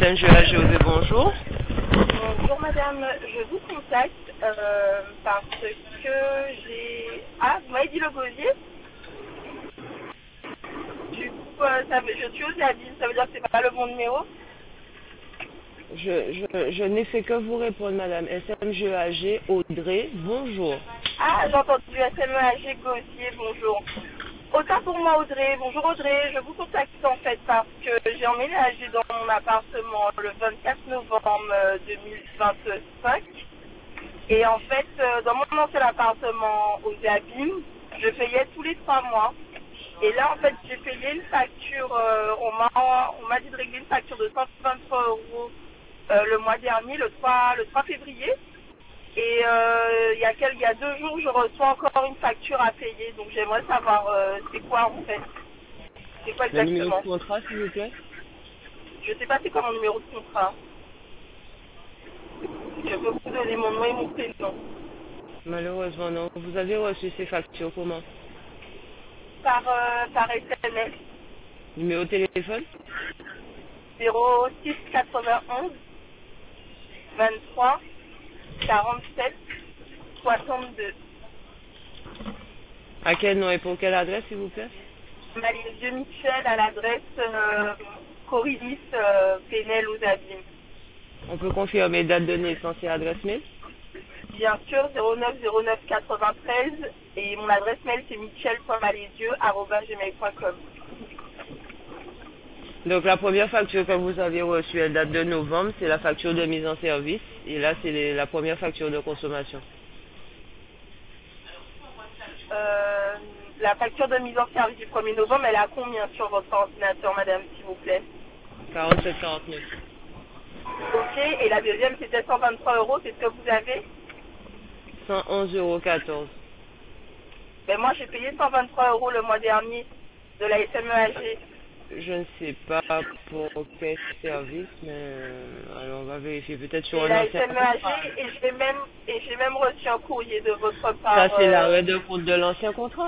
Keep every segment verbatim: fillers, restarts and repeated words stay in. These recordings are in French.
S N G A G Audrey, bonjour. Bonjour madame, je vous contacte euh, parce que j'ai... Ah, vous m'avez dit le gosier. Du coup, euh, ça veut... je suis aux Abîmes, ça veut dire que c'est pas le bon numéro. Je, je, je n'ai fait que vous répondre, madame. S N G A G Audrey, bonjour. Ah, j'ai entendu S M E A G Gosier, bonjour. Autant pour moi Audrey, bonjour Audrey, je vous contacte en fait parce que j'ai emménagé dans mon appartement le vingt-quatre novembre deux mille vingt-cinq et en fait dans mon ancien appartement aux Abîmes, je payais tous les trois mois et là en fait j'ai payé une facture, euh, on m'a on m'a dit de régler une facture de cent vingt-trois euros euh, le mois dernier, le trois, le trois février. Et euh, il y a quel, il y a deux jours, je reçois encore une facture à payer. Donc j'aimerais savoir euh, c'est quoi en fait. C'est quoi Le numéro exactement. de contrat, s'il vous plaît. Je sais pas c'est quoi mon numéro de contrat. Je peux vous donner mon nom et mon prénom. Malheureusement, non. Vous avez reçu ces factures, comment? Par, euh, par S M S. Numéro de téléphone? zéro six quatre-vingt-onze vingt-trois quarante-sept soixante-deux. À quel nom et pour quelle adresse, s'il vous plaît? Marie-Dieu Michel à l'adresse euh, Corilis euh, Pénel aux Abîmes. On peut confirmer date de naissance et adresse mail? Bien sûr, zéro neuf zéro neuf quatre-vingt-treize et mon adresse mail c'est michel point malézieux arobase gmail point com. Donc la première facture que vous avez reçue, elle date de novembre, c'est la facture de mise en service. Et là, c'est les- la première facture de consommation. Euh, la facture de mise en service du premier novembre, elle est à combien sur votre ordinateur, madame, s'il vous plaît? quarante-sept quarante-neuf. Ok, et la deuxième c'était cent vingt-trois euros, c'est ce que vous avez? cent onze euros quatorze. Ben moi j'ai payé cent vingt-trois euros le mois dernier de la S M E A G. Je ne sais pas pour quel service, mais euh, alors on va vérifier peut-être sur Et un la ancien S M E A contrat. G et j'ai même et j'ai même reçu un courrier de votre Ça, part. c'est Euh, l'arrêt de compte de l'ancien contrat?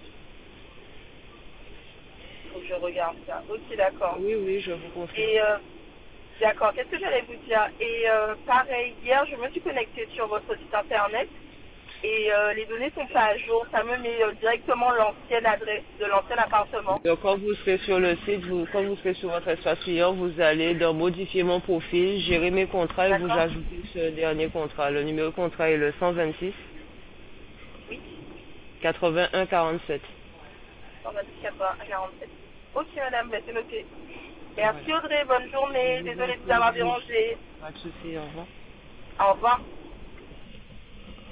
faut que je regarde ça. Ok, d'accord. Oui, oui, je vous confirme. Et euh, d'accord, qu'est-ce que j'allais vous dire? Et euh, pareil, hier, je me suis connectée sur votre site internet et euh, les données sont pas à jour. Ça me met euh, directement l'ancienne adresse de l'ancien appartement. Donc, quand vous serez sur le site, vous, quand vous serez sur votre espace client, vous allez dans modifier mon profil, gérer mes contrats et vous D'accord. ajoutez ce dernier contrat. Le numéro de contrat est le cent vingt-six Oui, quatre-vingt-un quarante-sept. cent vingt-six quatre-vingts quarante-sept. Ok, madame, ben, c'est noté. Merci Audrey, bonne journée. Désolée de vous avoir dérangé. Pas de souci, au revoir. Au revoir.